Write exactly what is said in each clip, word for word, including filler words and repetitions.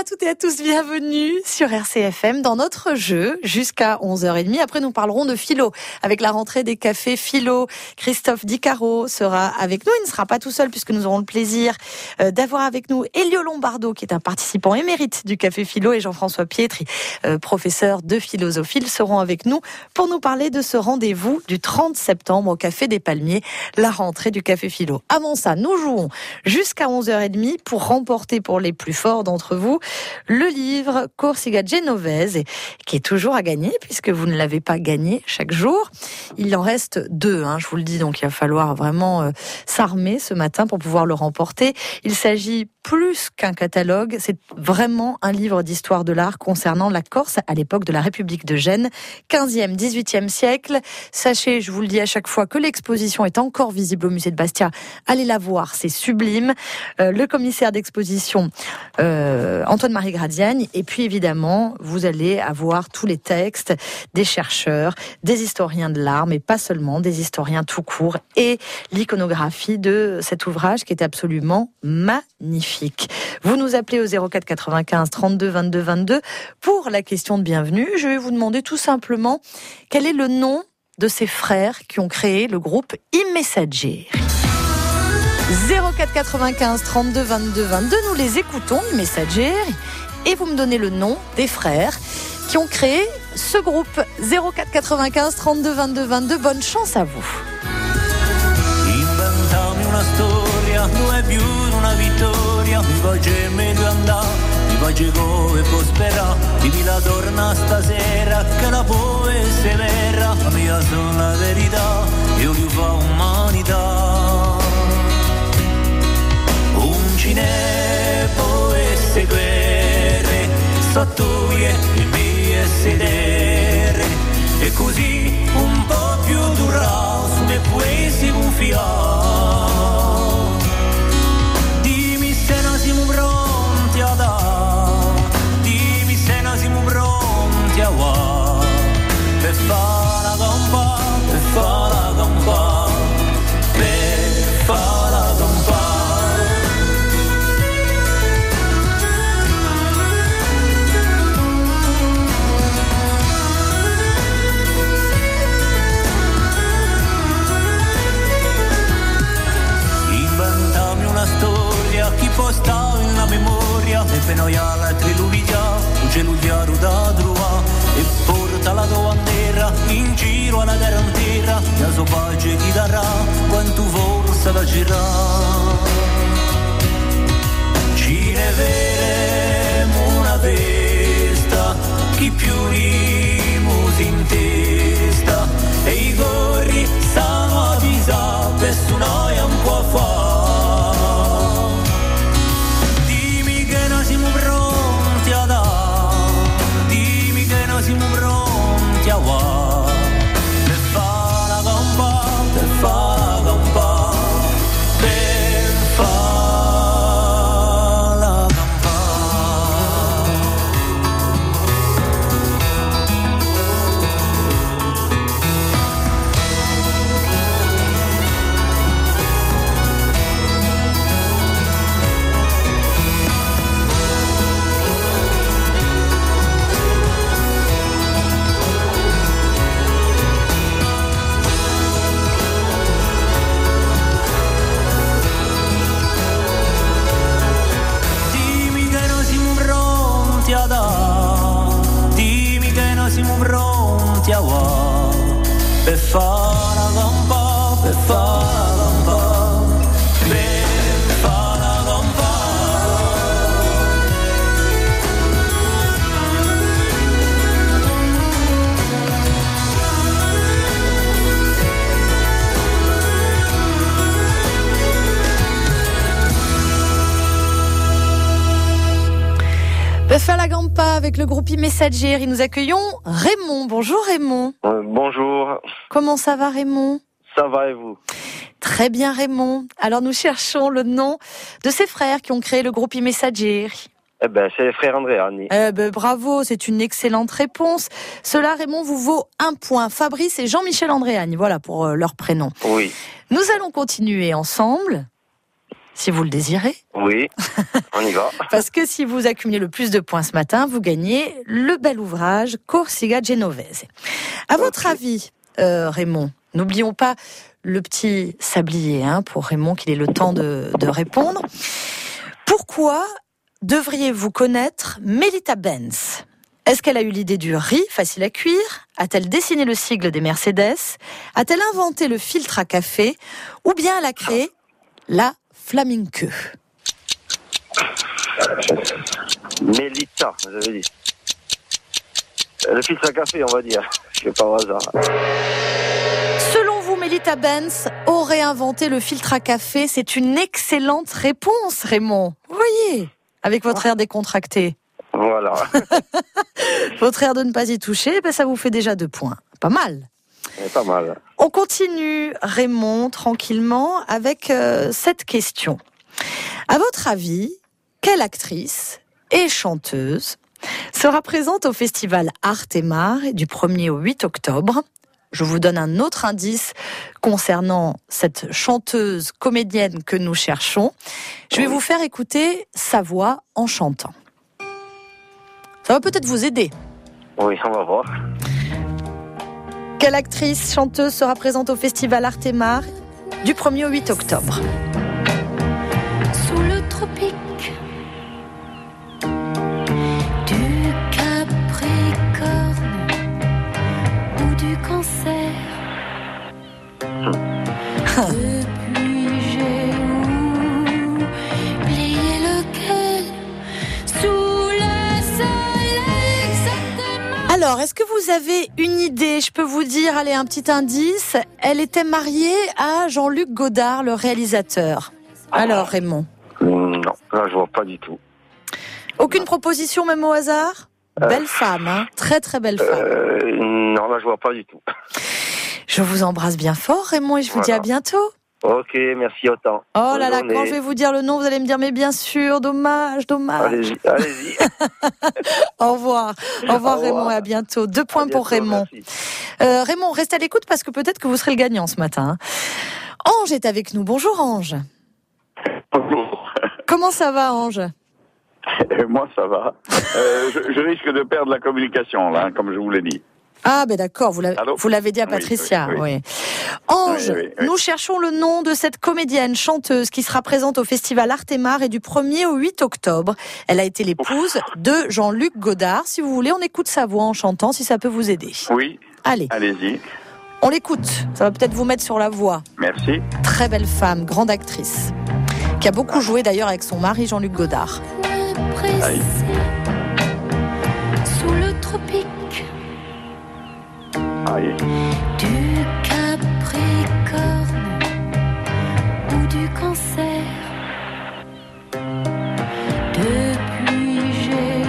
à toutes et à tous, bienvenue sur R C F M dans notre jeu jusqu'à onze heures trente. Après, nous parlerons de philo avec la rentrée des cafés philo. Christophe Dicaro sera avec nous. Il ne sera pas tout seul puisque nous aurons le plaisir d'avoir avec nous Elio Lombardo, qui est un participant émérite du café philo, et Jean-François Pietri, professeur de philosophie. Ils seront avec nous pour nous parler de ce rendez-vous du trente septembre au Café des Palmiers, la rentrée du café philo. Avant ça, nous jouons jusqu'à onze heures trente pour remporter pour les plus forts d'entre vous le livre Corsica Genovese, qui est toujours à gagner puisque vous ne l'avez pas gagné chaque jour. Il en reste deux, hein, je vous le dis, donc il va falloir vraiment euh, s'armer ce matin pour pouvoir le remporter. Il s'agit plus qu'un catalogue, c'est vraiment un livre d'histoire de l'art concernant la Corse à l'époque de la République de Gênes, quinzième, dix-huitième siècle. Sachez, je vous le dis à chaque fois, que l'exposition est encore visible au musée de Bastia. Allez la voir, c'est sublime. Euh, le commissaire d'exposition, euh, Antoine-Marie Gradiagne, et puis évidemment, vous allez avoir tous les textes des chercheurs, des historiens de l'art, mais pas seulement, des historiens tout court, et l'iconographie de cet ouvrage qui est absolument magnifique. Vous nous appelez au zéro quatre quatre-vingt-quinze trente-deux vingt-deux vingt-deux pour la question de bienvenue. Je vais vous demander tout simplement quel est le nom de ces frères qui ont créé le groupe I Messaggeri. zéro quatre quatre-vingt-quinze trente-deux vingt-deux vingt-deux, nous les écoutons, I Messaggeri, et vous me donnez le nom des frères qui ont créé ce groupe. Zéro quatre quatre-vingt-quinze trente-deux vingt-deux vingt-deux, bonne chance à vous. Inventami una storia, due più una vittoria, mi voglio meglio andare, mi voglio come prospera, dimmi la torna stasera, che la poe severa, la mia sola verità, io gli fa umanità. Un cinepo e seguire, sottuje il mio sedere, e così un po' più durrà, su me poesi un fiato. Dimmi se non siamo pronti a dare, dimmi se non siamo pronti a guardare, per fare la compa, per fare la compa, per fare la compa. Una storia chi può stare nella memoria e per noi alla trilugia un celugliaro da trova e porta la tua bandiera in giro alla terra intera e la sua pace ti darà quanto forza da girare. Ci ne vedremo una festa chi più rimusi in testa e i corri stanno a visa per su noi un po' fa. Siamo pronti a guardare, per fare la compa, per fare la compa, per fare la siamo pronti a guardare, per fare la compa, per fare la compa, per fare la compa. Per faire la gampa avec le groupe I Messaggeri, nous accueillons Raymond. Bonjour Raymond. Euh, bonjour. Comment ça va Raymond? Ça va et vous? Très bien Raymond. Alors nous cherchons le nom de ces frères qui ont créé le groupe I Messaggeri. Eh ben, c'est les frères Andréani. Eh ben, bravo, c'est une excellente réponse. Cela, Raymond, vous vaut un point. Fabrice et Jean-Michel Andréani, voilà pour euh, leur prénom. Oui. Nous allons continuer ensemble. si vous le désirez. Oui, on y va. Parce que si vous accumulez le plus de points ce matin, vous gagnez le bel ouvrage Corsica Genovese. À okay. votre avis, euh, Raymond, n'oublions pas le petit sablier hein, pour Raymond, qu'il ait le temps de, de répondre. Pourquoi devriez-vous connaître Melita Benz ? Est-ce qu'elle a eu l'idée du riz facile à cuire ? A-t-elle dessiné le sigle des Mercedes ? A-t-elle inventé le filtre à café ? Ou bien elle a créé la flamenque ? Melita, vous avez dit. Le filtre à café, on va dire. Je sais pas au hasard. Selon vous, Melita Benz aurait inventé le filtre à café. C'est une excellente réponse, Raymond. Vous voyez, avec votre air décontracté. Voilà. Votre air de ne pas y toucher, ben ça vous fait déjà deux points. Pas mal. C'est pas mal. On continue, Raymond, tranquillement, avec euh, cette question. À votre avis, quelle actrice et chanteuse sera présente au festival Arte-Mar du premier au huit octobre ? Je vous donne un autre indice concernant cette chanteuse comédienne que nous cherchons. Je vais vous faire écouter sa voix en chantant. Ça va peut-être vous aider. Oui, on va voir. Quelle actrice, chanteuse sera présente au festival Arte-Mar du premier au huit octobre ? Sous le tropique du Capricorne ou du Cancer. Depuis j'ai oublié lequel. Sous le soleil exactement. Alors, est-ce que vous avez une idée ? Je peux vous dire, allez, un petit indice. Elle était mariée à Jean-Luc Godard, le réalisateur. Alors, Raymond ? Non, là, je vois pas du tout. Aucune proposition, même au hasard ? euh, Belle femme, hein ? Très très belle femme. Euh, non, là, je vois pas du tout. Je vous embrasse bien fort, Raymond, et je vous voilà. dis à bientôt. Ok, merci autant. Oh là là, quand je vais vous dire le nom, vous allez me dire, mais bien sûr, dommage, dommage. Allez-y, allez-y. Au revoir. Au revoir, Au revoir Raymond, et à bientôt. Deux points bientôt, pour Raymond. Euh, Raymond, restez à l'écoute parce que peut-être que vous serez le gagnant ce matin. Ange est avec nous. Bonjour, Ange. Bonjour. Comment ça va, Ange ? Moi, ça va. Euh, je, je risque de perdre la communication, là, comme je vous l'ai dit. Ah, ben d'accord, vous l'avez, vous l'avez dit à Patricia. Oui, oui, oui. Ange, oui, oui, oui. Nous cherchons le nom de cette comédienne chanteuse qui sera présente au festival Arte-Mar et du premier au huit octobre. Elle a été l'épouse Ouf. de Jean-Luc Godard. Si vous voulez, on écoute sa voix en chantant, si ça peut vous aider. Oui. Allez. Allez-y. On l'écoute. Ça va peut-être vous mettre sur la voie. Merci. Très belle femme, grande actrice, qui a beaucoup joué d'ailleurs avec son mari Jean-Luc Godard. Aïe. Sous le tropique. Aïe. Du Capricorne ou du Cancer. Depuis j'ai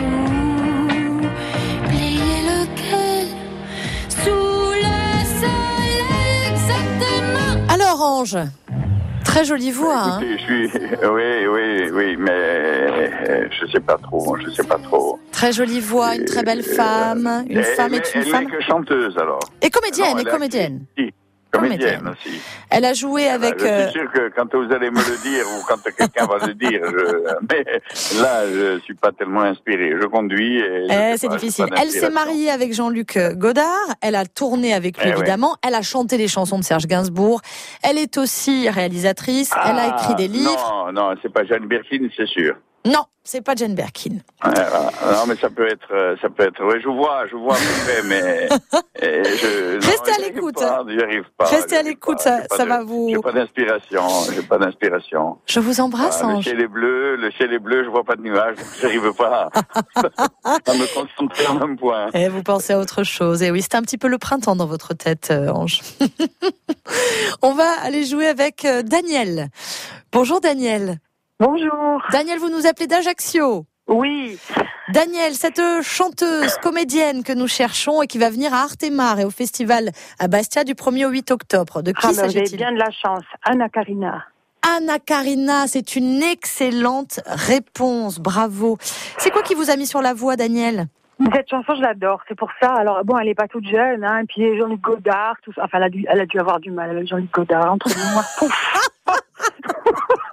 oublié lequel. Sous le soleil exactement. Alors Ange, très jolie voix. Hein. Écoutez, je suis, oui, oui, oui, mais je sais pas trop, je sais pas trop. Très jolie voix, une très belle femme. Une elle, femme est une elle femme. Elle n'est que chanteuse alors. Et comédienne, non, et comédienne. Si, comédienne aussi. Elle a joué avec. Je suis sûr que quand vous allez me le dire ou quand quelqu'un va le dire, je... mais là, je suis pas tellement inspiré. Je conduis. Et eh, c'est pas, difficile. Elle s'est mariée avec Jean-Luc Godard. Elle a tourné avec lui, eh évidemment. Ouais. Elle a chanté les chansons de Serge Gainsbourg. Elle est aussi réalisatrice. Ah, elle a écrit des livres. Non, non, c'est pas Jane Birkin, c'est sûr. Non, c'est pas Jane Birkin. Ouais, non, mais ça peut être, ça peut être. Oui, je vois, je vois à peu près, mais je, non, restez à l'écoute. Pas, j'y arrive pas. Restez à l'écoute, ça, ça de, va vous. J'ai pas d'inspiration, j'ai pas d'inspiration. Je vous embrasse, voilà, Ange. Le ciel est bleu, le ciel est bleu, je vois pas de nuages, j'arrive pas à me concentrer en un point. Et vous pensez à autre chose. Et oui, c'est un petit peu le printemps dans votre tête, Ange. On va aller jouer avec Daniel. Bonjour, Daniel. Bonjour. Daniel, vous nous appelez d'Ajaccio. Oui. Daniel, cette chanteuse, comédienne que nous cherchons et qui va venir à Arte-Mar et au festival à Bastia du premier au huit octobre. De qui ah, s'agit-il ? J'ai bien de la chance. Anna Karina. Anna Karina, c'est une excellente réponse. Bravo. C'est quoi qui vous a mis sur la voie, Daniel ? Cette chanson, je l'adore. C'est pour ça. Alors, bon, elle est pas toute jeune, hein. Et puis Jean-Luc Godard, tout ça. Enfin, elle a dû, elle a dû avoir du mal avec Jean-Luc Godard. Entre nous, moi, pouf.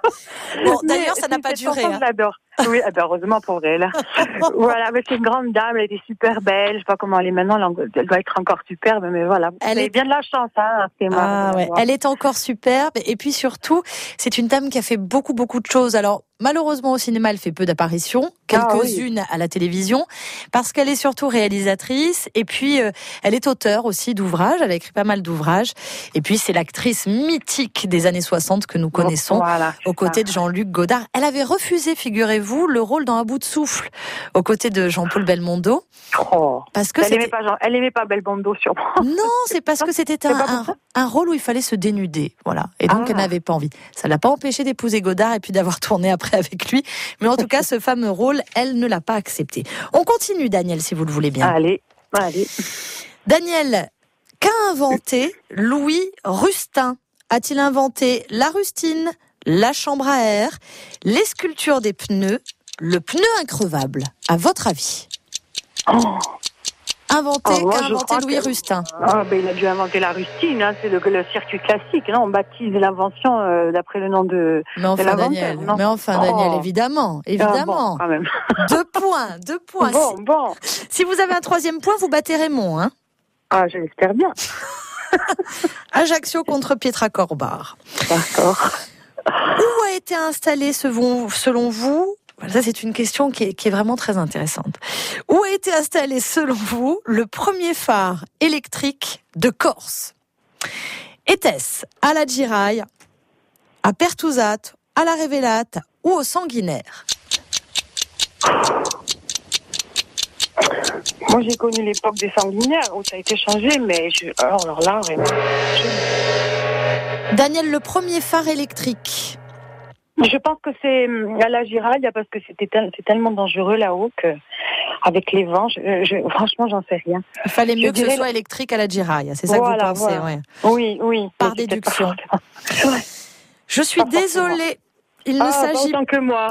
Bon, d'ailleurs, ça n'a pas cette duré. chanson, Hein. Je l'adore. Oui, ah ben, heureusement pour elle. Voilà, mais c'est une grande dame, elle était super belle. Je sais pas comment elle est maintenant, elle doit être encore superbe, mais voilà. Elle Elle est est- bien de la chance, hein. C'est Ah marrant de la ouais, voir. elle est encore superbe et puis surtout, c'est une dame qui a fait beaucoup beaucoup de choses. Alors malheureusement au cinéma, elle fait peu d'apparitions, quelques-unes à la télévision, parce qu'elle est surtout réalisatrice et puis euh, elle est auteure aussi d'ouvrages. Elle a écrit pas mal d'ouvrages et puis c'est l'actrice mythique des années soixante que nous connaissons. Voilà, Aux côtés de Jean-Luc Godard. Elle avait refusé, figurez-vous, le rôle dans Un bout de souffle, aux côtés de Jean-Paul Belmondo. Oh. Parce que Elle c'était... aimait pas Jean, elle aimait pas Belmondo sûrement. Non, c'est parce que c'était un, C'est pas un, pour un rôle où il fallait se dénuder. Voilà. Et donc, Ah. elle n'avait pas envie. Ça l'a pas empêché d'épouser Godard et puis d'avoir tourné après avec lui. Mais en tout cas, ce fameux rôle, elle ne l'a pas accepté. On continue, Daniel, si vous le voulez bien. Allez, allez. Daniel, qu'a inventé Louis Rustin? A-t-il inventé la rustine, la chambre à air, les sculptures des pneus, le pneu increvable? À votre avis? Oh. Inventé, Oh, moi, qu'a je inventé crois Louis que- Rustin? Ah, ben, il a dû inventer la rustine, hein. C'est le, le circuit classique. Non, on baptise l'invention euh, d'après le nom de. Mais enfin, l'inventeur, Daniel, non mais enfin, Daniel, Oh. évidemment, Ah, évidemment. bon, quand même. Deux points, deux points. Bon, bon. Si, si vous avez un troisième point, vous battez Raymond, hein. Ah, je l'espère bien. Ajaccio contre Pietra Corbar. D'accord. Où a été installé, selon selon vous, ça c'est une question qui est, qui est vraiment très intéressante. Où a été installé, selon vous, le premier phare électrique de Corse? Était-ce à la Giraille, à Pertouzat, à la Révélate ou au Sanguinaire? Moi, j'ai connu l'époque des sanguinaires où ça a été changé, mais je... alors, alors là, vraiment. je- Daniel, le premier phare électrique. Je pense que c'est hum, à la Giraille parce que c'était tel- c'est tellement dangereux là-haut que avec les vents, je, je- franchement, j'en sais rien. Il fallait mieux Je que ce dirais soit le- électrique à la Giraille. C'est ça que Voilà, vous pensez, voilà. ouais. Oui, oui. Par Mais c'est peut-être déduction. pas forcément- Ouais. Je suis Pas forcément. désolée. Il ne Ah, pas s'agit autant que moi.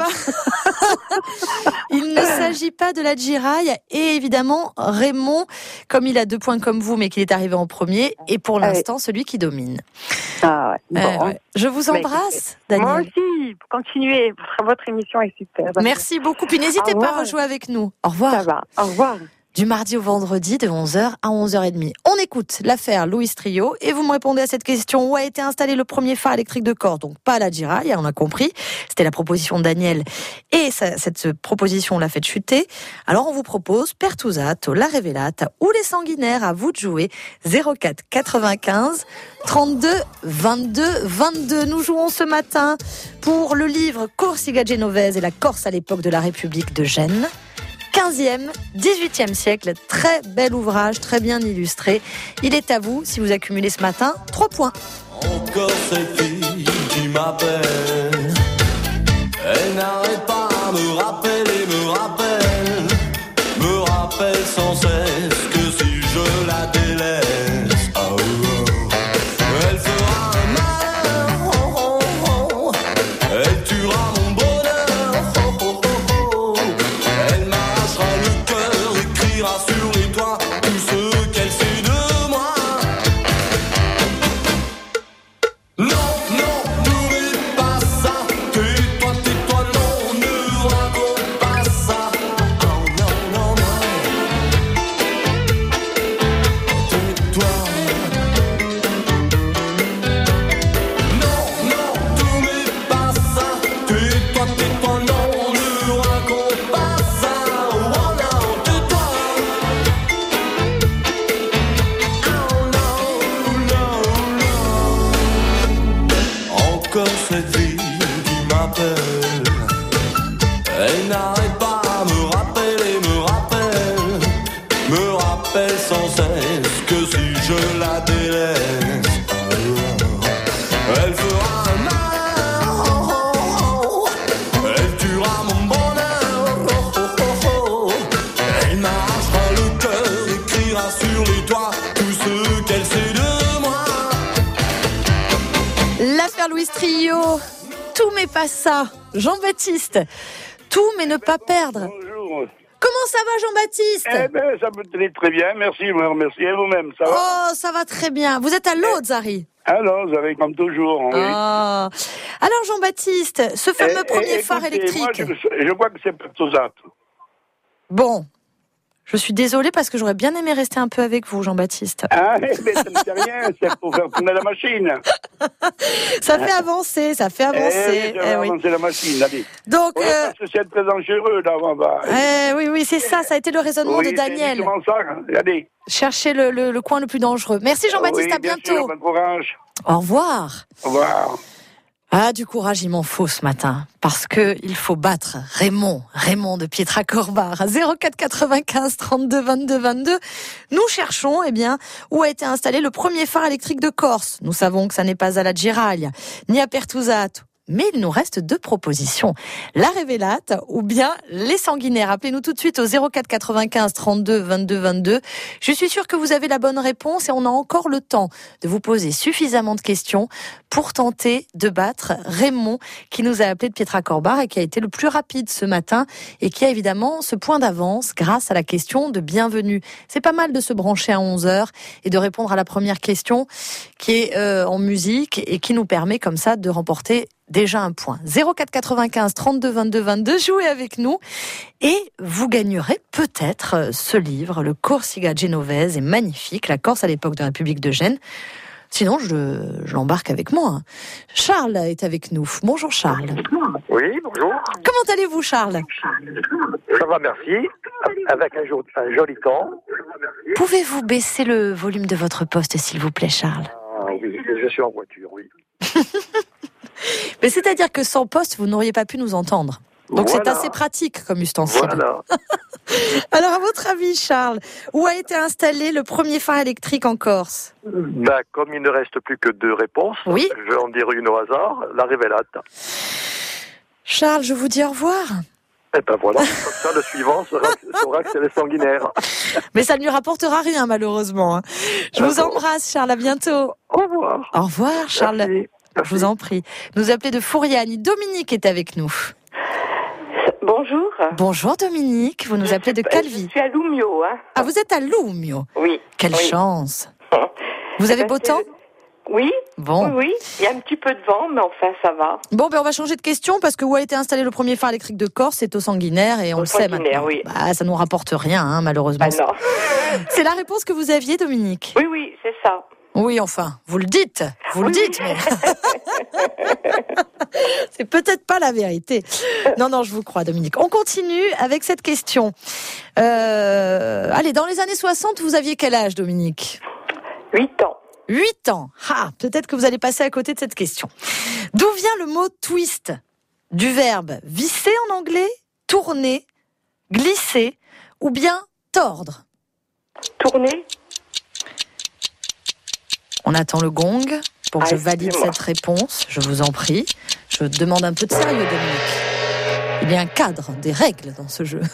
Il ne s'agit pas de la Giraille et évidemment Raymond, comme il a deux points comme vous mais qu'il est arrivé en premier, est pour l'instant celui qui domine. Ah ouais. Euh, Bon. ouais. Je vous Bah, embrasse, Moi Daniel. aussi, continuez. Votre émission est super. Merci beaucoup. Puis n'hésitez Au pas à revoir. rejouer avec nous. Au Ça revoir. va. Au revoir. Du mardi au vendredi de onze heures à onze heures trente. On écoute l'affaire Louis Trio et vous me répondez à cette question. Où a été installé le premier phare électrique de Corse? Donc pas à la Giraille, on a compris. C'était la proposition de Daniel et ça, cette proposition l'a fait chuter. Alors on vous propose Pertouzat, la Révélate ou les Sanguinaires. À vous de jouer. zéro quatre quatre-vingt-quinze trente-deux vingt-deux vingt-deux. Nous jouons ce matin pour le livre Corsica Genovese et la Corse à l'époque de la République de Gênes. quinzième, dix-huitième siècle, très bel ouvrage, très bien illustré. Il est à vous, si vous accumulez ce matin, trois points. Encore cette fille qui m'appelle. Elle n'arrête pas à me rappeler, me rappelle, me rappelle sans cesse que si je la délaisse, oh, oh, elle fera un malheur, oh, oh, oh, elle tuera mon bonheur, oh, oh, oh, oh, elle m'arrachera le cœur, écrira sur les toits tout ce qu'elle sait de moi. Non, non, n'oublie pas ça. Tais-toi, tais-toi, non, ne raconte pas ça. Oh non, non, non. Tais-toi. Non, non, n'oublie pas ça. Tais-toi, tais-toi, non, ne raconte pas ça. Oh non, tais-toi. Oh non, non, non. Encore cette fille qui m'appelle. Elle n'arrête pas à me rappeler, me rappelle, me rappelle sans cesse que si je la délaisse, elle fera un malheur, oh, oh, oh. Elle tuera mon bonheur, oh, oh, oh, oh. Elle m'arrachera le cœur, écrira sur les toits tout ce qu'elle sait de moi. L'affaire Louis Trio, tout mais pas ça. Jean-Baptiste, tout mais ne pas perdre. Bonjour. Comment ça va, Jean-Baptiste? Eh ben, ça me tenait très bien. Merci, merci. Et vous-même, ça va? Oh, ça va très bien. Vous êtes à Lod, Zari? Alors, vous avez comme toujours, oui. Ah. Alors, Jean-Baptiste, ce fameux Eh, premier eh, phare écoutez, électrique. Moi, je, je crois que c'est Pertosat. Bon. Je suis désolée parce que j'aurais bien aimé rester un peu avec vous, Jean-Baptiste. Ah, mais ça ne fait rien, c'est pour faire tourner la machine. Ça fait avancer, ça fait avancer. Eh, je vais Eh oui. avancer la machine, allez. Donc, Ouais, euh, parce que c'est très dangereux, là. On va... eh, oui, oui, c'est ça, ça a été le raisonnement oui, de c'est Daniel. exactement ça. Allez. Cherchez le, le, le coin le plus dangereux. Merci, Jean-Baptiste, Oui, à bien bientôt. sûr, bon courage. Au revoir. Au revoir. Ah, du courage, il m'en faut ce matin. Parce que il faut battre Raymond, Raymond de Pietracorbar, à zéro quatre quatre-vingt-quinze trente-deux vingt-deux vingt-deux. Nous cherchons, eh bien, où a été installé le premier phare électrique de Corse. Nous savons que ça n'est pas à la Giraglia, ni à Pertuzat. Mais il nous reste deux propositions. La Révélate ou bien les Sanguinaires. Appelez-nous tout de suite au zéro quatre quatre-vingt-quinze trente-deux vingt-deux vingt-deux. Je suis sûre que vous avez la bonne réponse et on a encore le temps de vous poser suffisamment de questions pour tenter de battre Raymond qui nous a appelé de Pietracorbar et qui a été le plus rapide ce matin et qui a évidemment ce point d'avance grâce à la question de bienvenue. C'est pas mal de se brancher à onze heures et de répondre à la première question qui est euh, en musique et qui nous permet comme ça de remporter déjà un point. zéro quatre quatre-vingt-quinze trente-deux vingt-deux vingt-deux, jouez avec nous et vous gagnerez peut-être ce livre, le Corsica Genovese, est magnifique, la Corse à l'époque de la République de Gênes. Sinon, je, je l'embarque avec moi. Charles est avec nous. Bonjour Charles. Oui, bonjour. Comment allez-vous Charles? Ça va, merci. Avec un, jo- un joli temps. Pouvez-vous baisser le volume de votre poste s'il vous plaît Charles? Ah oui, je suis en voiture, oui. Mais c'est-à-dire que sans poste, vous n'auriez pas pu nous entendre. Donc Voilà. c'est assez pratique comme ustensile. Voilà. Alors à votre avis, Charles, où a été installé le premier phare électrique en Corse? Bah, comme il ne reste plus que deux réponses, Oui. je vais en dire une au hasard, la Révélate. Charles, je vous dis au revoir. Et ben voilà, comme ça le suivant sera, sera que c'est les Sanguinaires. Mais ça ne lui rapportera rien, malheureusement. hein. Je vous D'accord. embrasse, Charles. À bientôt. Au revoir. Au revoir, Charles. Merci. Je vous en prie. Nous appelez de Fouriani. Dominique est avec nous. Bonjour. Bonjour, Dominique. Vous nous appelez de Je Calvi. suis à Lumio, hein. Ah, vous êtes à Lumio. Oui. Quelle oui. chance. Vous avez Eh ben, beau c'est- temps? Oui. Bon. Oui, oui. Il y a un petit peu de vent, mais enfin, ça va. Bon, ben on va changer de question parce que où a été installé le premier phare électrique de Corse, c'est au Sanguinaire et on Au le sait Sanguinaire, maintenant. oui. Bah, ça nous rapporte rien, hein, malheureusement. Ah non. C'est la réponse que vous aviez, Dominique. Oui, oui, c'est ça. Oui, enfin, vous le dites, vous le Oui. dites, mais c'est peut-être pas la vérité. Non, non, je vous crois, Dominique. On continue avec cette question. Euh, allez, dans les années soixante, vous aviez quel âge, Dominique? Huit ans. Huit ans. Ah, peut-être que vous allez passer à côté de cette question. D'où vient le mot twist? Du verbe visser en anglais, tourner, glisser ou bien tordre? Tourner. On attend le gong pour que Ah, je valide excusez-moi. cette réponse. Je vous en prie. Je demande un peu de sérieux, Dominique. Il y a un cadre, des règles dans ce jeu.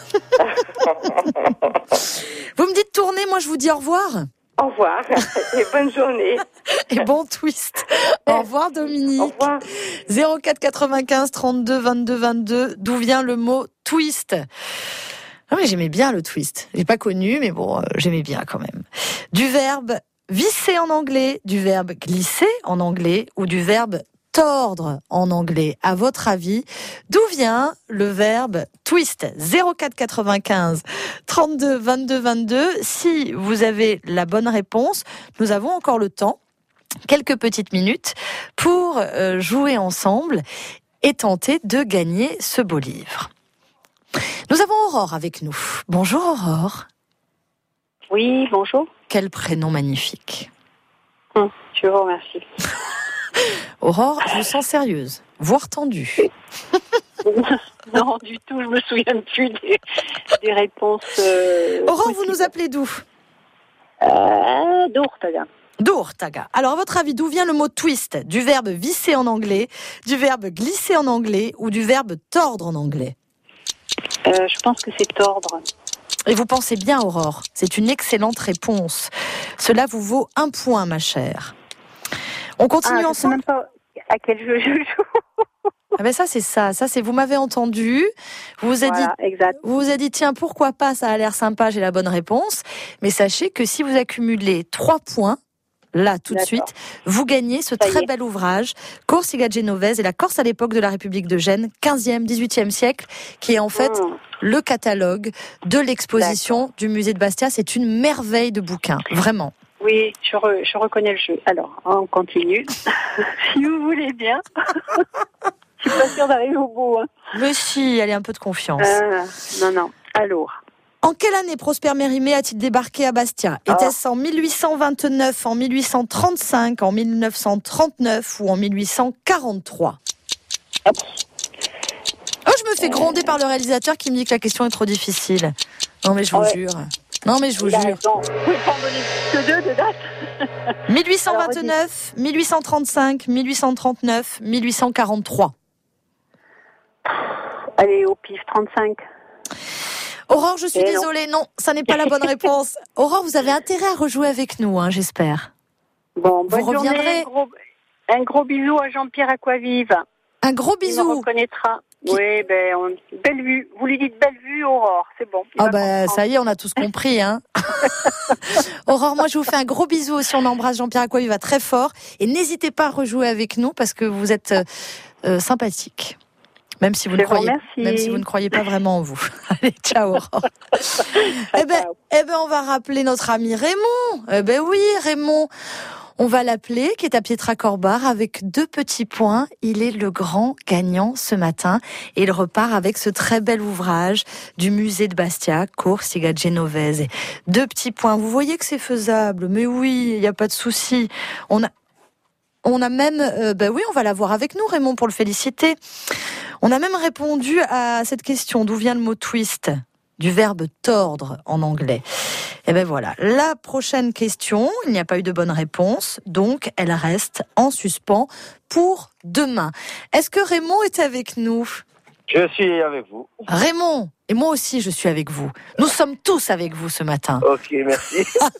Vous me dites tourner, moi je vous dis au revoir. Au revoir. Et bonne journée. Et bon twist. Au revoir, Dominique. Au revoir. zéro quatre quatre-vingt-quinze trente-deux vingt-deux vingt-deux. D'où vient le mot twist? Ah mais j'aimais bien le twist. J'ai pas connu, mais bon, euh, j'aimais bien quand même. Du verbe visser en anglais, du verbe glisser en anglais ou du verbe tordre en anglais. À votre avis, d'où vient le verbe twist? zéro quatre quatre-vingt-quinze trente-deux vingt-deux vingt-deux. Si vous avez la bonne réponse, nous avons encore le temps, quelques petites minutes, pour euh, jouer ensemble et tenter de gagner ce beau livre. Nous avons Aurore avec nous. Bonjour Aurore. Oui, bonjour. Quel prénom magnifique. Hum, je vous remercie. Aurore, je vous sens sérieuse, voire tendue. Non, du tout, je me souviens plus des, des réponses. Euh, Aurore, vous possibles. nous appelez d'où? Euh, d'Ourtaga. D'Ourtaga. Alors, à votre avis, d'où vient le mot twist? Du verbe visser en anglais, du verbe glisser en anglais ou du verbe tordre en anglais? Euh, je pense que c'est tordre. Et vous pensez bien, Aurore, c'est une excellente réponse. Cela vous vaut un point, ma chère. On continue Ah, je sais ensemble. même pas à quel jeu je joue. Ah ben ça c'est ça, ça c'est vous m'avez entendu, vous vous êtes Voilà, dit, exact. vous vous êtes dit tiens pourquoi pas, ça a l'air sympa, j'ai la bonne réponse, mais sachez que si vous accumulez trois points, là tout de D'accord. suite, vous gagnez ce Ça y très est. bel ouvrage Corsica Genovese et la Corse à l'époque de la République de Gênes, quinzième, dix-huitième siècle, qui est en fait Mmh. le catalogue de l'exposition du musée de Bastia. C'est une merveille de bouquin, vraiment. Oui, je, re- je reconnais le jeu. Alors, on continue. Si vous voulez bien. Je suis pas sûre d'arriver au bout. Hein. Mais si, allez un peu de confiance. Euh, non, non. Alors, En quelle année Prosper Mérimée a-t-il débarqué à Bastia ? Ah. Était-ce en mille huit cent vingt-neuf, en mille huit cent trente-cinq, en mille neuf cent trente-neuf ou en mille huit cent quarante-trois ? hop. Oh, je me fais gronder par le réalisateur qui me dit que la question est trop difficile. Non mais je vous Ouais. jure. Non mais je vous Il a jure. raison. Vous pouvez pas en donner que deux de date. mille huit cent vingt-neuf, mille huit cent trente-cinq, mille huit cent trente-neuf, mille huit cent quarante-trois. Allez, au pif, trente-cinq. Aurore, je suis Eh non. désolée, non, ça n'est pas la bonne réponse. Aurore, vous avez intérêt à rejouer avec nous, hein, j'espère. Bon, bonne Vous journée. reviendrez. Un gros, un gros bisou à Jean-Pierre Aquavive. Un gros Il me bisou. reconnaîtra. Qui- Oui, ben, on... belle vue. Vous lui dites belle vue, Aurore. C'est bon. Il Ah va bah comprendre. ça y est, on a tous compris. Hein. Aurore, moi je vous fais un gros bisou aussi. On embrasse Jean-Pierre Aqua, il va très fort. Et n'hésitez pas à rejouer avec nous parce que vous êtes euh, euh, sympathique. Même si vous Je ne vous croyez, remercie. même si vous ne croyez pas vraiment en vous. Allez, ciao Aurore. eh ben, ciao. eh ben, on va rappeler notre ami Raymond. Eh ben oui, Raymond. On va l'appeler, qui est à Pietracorbar avec deux petits points. Il est le grand gagnant ce matin et il repart avec ce très bel ouvrage du musée de Bastia, Corsica Genovese. Deux petits points. Vous voyez que c'est faisable. Mais oui, il n'y a pas de souci. On a, on a même, euh, ben oui, on va l'avoir avec nous, Raymond, pour le féliciter. On a même répondu à cette question. D'où vient le mot twist? Du verbe tordre en anglais. Et ben voilà, la prochaine question, il n'y a pas eu de bonne réponse, donc elle reste en suspens pour demain. Est-ce que Raymond est avec nous ? Je suis avec vous. Raymond, et moi aussi je suis avec vous. Nous sommes tous avec vous ce matin. Ok, merci.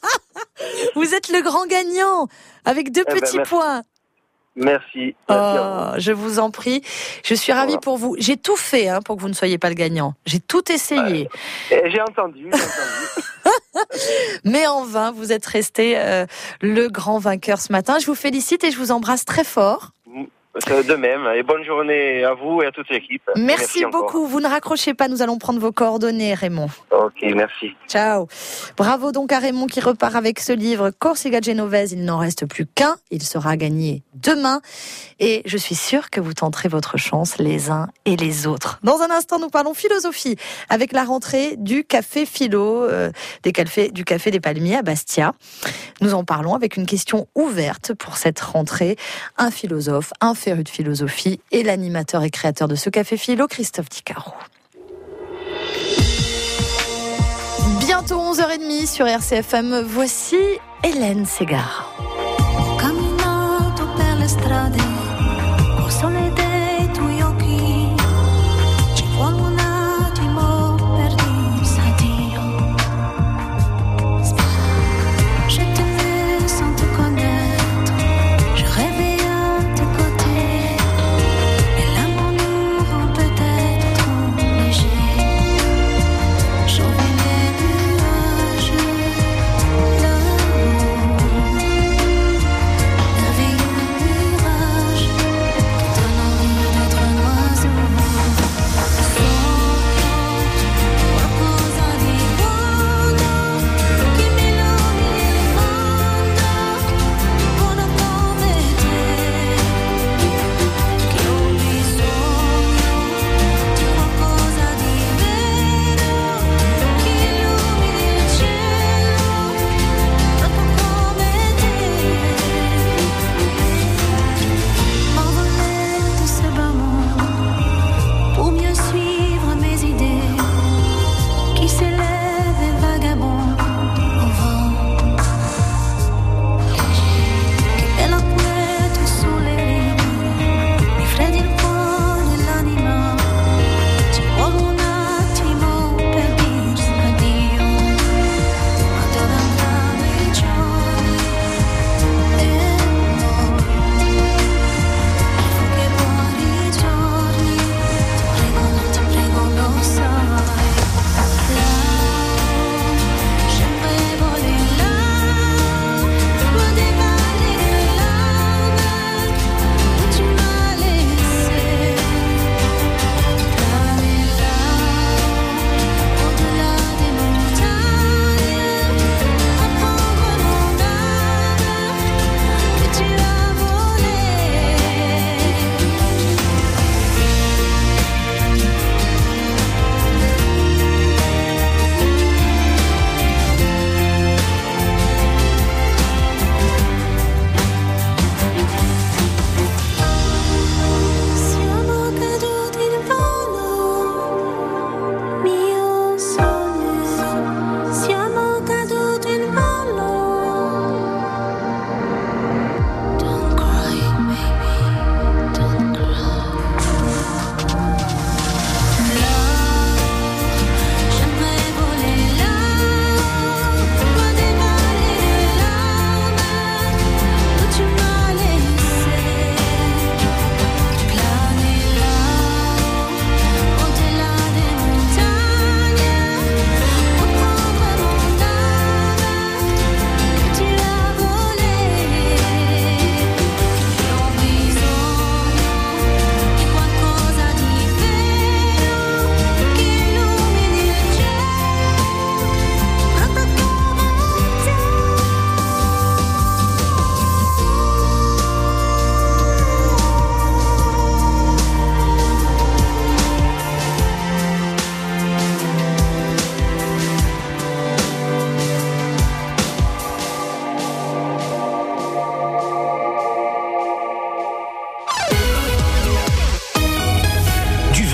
Vous êtes le grand gagnant, avec deux Eh ben, petits merci. points. Merci. Merci à Oh, je vous en prie, je suis ravie Voilà. pour vous. J'ai tout fait hein, pour que vous ne soyez pas le gagnant. J'ai tout essayé. vous. Et j'ai entendu, j'ai entendu. Mais en vain, vous êtes resté euh, le grand vainqueur ce matin. Je vous félicite et je vous embrasse très fort. De même. Et bonne journée à vous et à toute l'équipe. Merci, encore. beaucoup. Vous ne raccrochez pas, nous allons prendre vos coordonnées, Raymond. Ok, merci. Ciao. Bravo donc à Raymond qui repart avec ce livre Corsica Genovese. Il n'en reste plus qu'un. Il sera gagné demain. Et je suis sûre que vous tenterez votre chance les uns et les autres. Dans un instant, nous parlons philosophie avec la rentrée du Café Philo, euh, des cafés, du Café des Palmiers à Bastia. Nous en parlons avec une question ouverte pour cette rentrée. Un philosophe, un féru de philosophie et l'animateur et créateur de ce Café Philo, Christophe Dicaro. Bientôt onze heures trente sur R C F M, voici Hélène Ségara. Ho camminato per le strade col sole dei tuoi occhi, ci vuole un attimo per dirsi addio. Je t'aimais sans te connaître, je rêvais à tes côtés, et l'amour nous rend peut-être trop léger. J'envie les nuages là-haut, merveilleux mirage.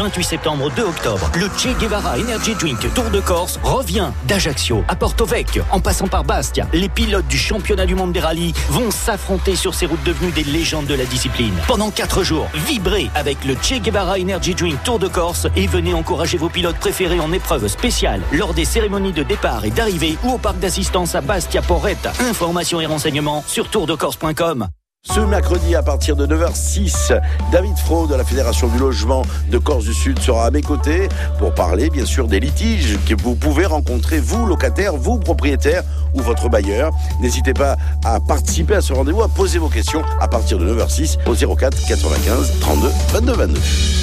vingt-huit septembre au deux octobre, le Che Guevara Energy Drink Tour de Corse revient d'Ajaccio à Porto Vecchio, en passant par Bastia. Les pilotes du championnat du monde des rallyes vont s'affronter sur ces routes devenues des légendes de la discipline. Pendant quatre jours, vibrez avec le Che Guevara Energy Drink Tour de Corse et venez encourager vos pilotes préférés en épreuve spéciale lors des cérémonies de départ et d'arrivée ou au parc d'assistance à Bastia Porretta. Informations et renseignements sur tour de corse point com. Ce mercredi à partir de neuf heures six, David Frau de la Fédération du Logement de Corse du Sud sera à mes côtés pour parler bien sûr des litiges que vous pouvez rencontrer, vous locataires, vous propriétaires ou votre bailleur. N'hésitez pas à participer à ce rendez-vous, à poser vos questions à partir de neuf heures six au zéro quatre quatre-vingt-quinze trente-deux vingt-deux vingt-deux.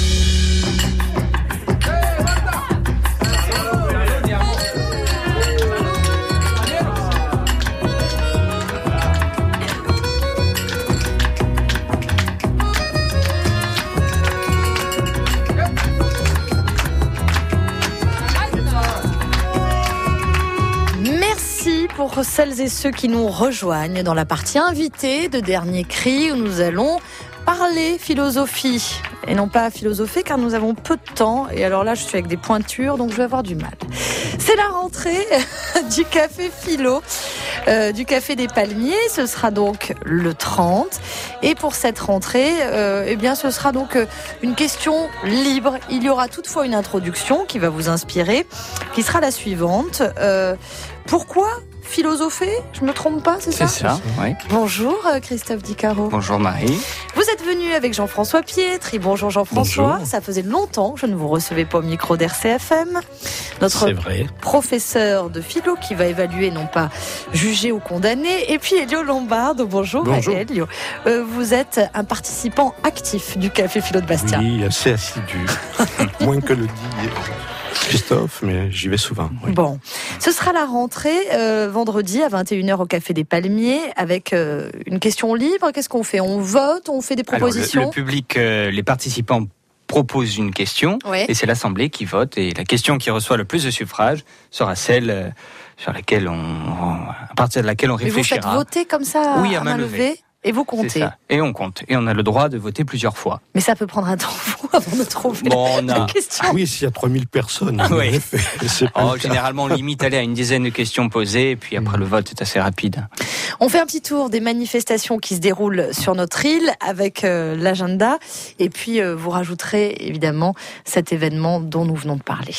Pour celles et ceux qui nous rejoignent dans la partie invitée de Dernier Cri où nous allons parler philosophie et non pas philosopher car nous avons peu de temps et alors là je suis avec des pointures donc je vais avoir du mal. C'est la rentrée du café philo, euh, du café des Palmiers, ce sera donc le trente et pour cette rentrée euh, eh bien ce sera donc une question libre. Il y aura toutefois une introduction qui va vous inspirer qui sera la suivante. Euh, pourquoi philosopher, je me trompe pas, c'est ça ? C'est ça, oui. Bonjour Christophe Dicaro. Bonjour Marie. Vous êtes venu avec Jean-François Pietri. Bonjour Jean-François. Bonjour. Ça faisait longtemps que je ne vous recevais pas au micro d'R C F M. Notre c'est vrai. Professeur de philo qui va évaluer, non pas juger ou condamner. Et puis Elio Lombardo. Bonjour, Bonjour. Elio. Euh, vous êtes un participant actif du Café Philo de Bastia. Oui, assez assidu. Moins que le dit Christophe, mais j'y vais souvent. Oui. Bon, ce sera la rentrée euh, vendredi à vingt et une heures au Café des Palmiers avec euh, une question libre. Qu'est-ce qu'on fait ? On vote ? On fait des propositions ? Alors, le, le public, euh, les participants proposent une question ouais. et c'est l'Assemblée qui vote et la question qui reçoit le plus de suffrages sera celle euh, sur laquelle on, à partir de laquelle on réfléchira. Et vous faites voter comme ça oui, à, à main main levée. levée et vous comptez. C'est ça. Et on compte. Et on a le droit de voter plusieurs fois. Mais ça peut prendre un temps fou avant de trouver bon, on a... la question. Ah oui, s'il y a trois mille personnes. Oui. C'est pas oh, généralement, on limite aller à une dizaine de questions posées et puis après mmh. le vote est assez rapide. On fait un petit tour des manifestations qui se déroulent sur notre île avec euh, l'agenda et puis euh, vous rajouterez évidemment cet événement dont nous venons de parler.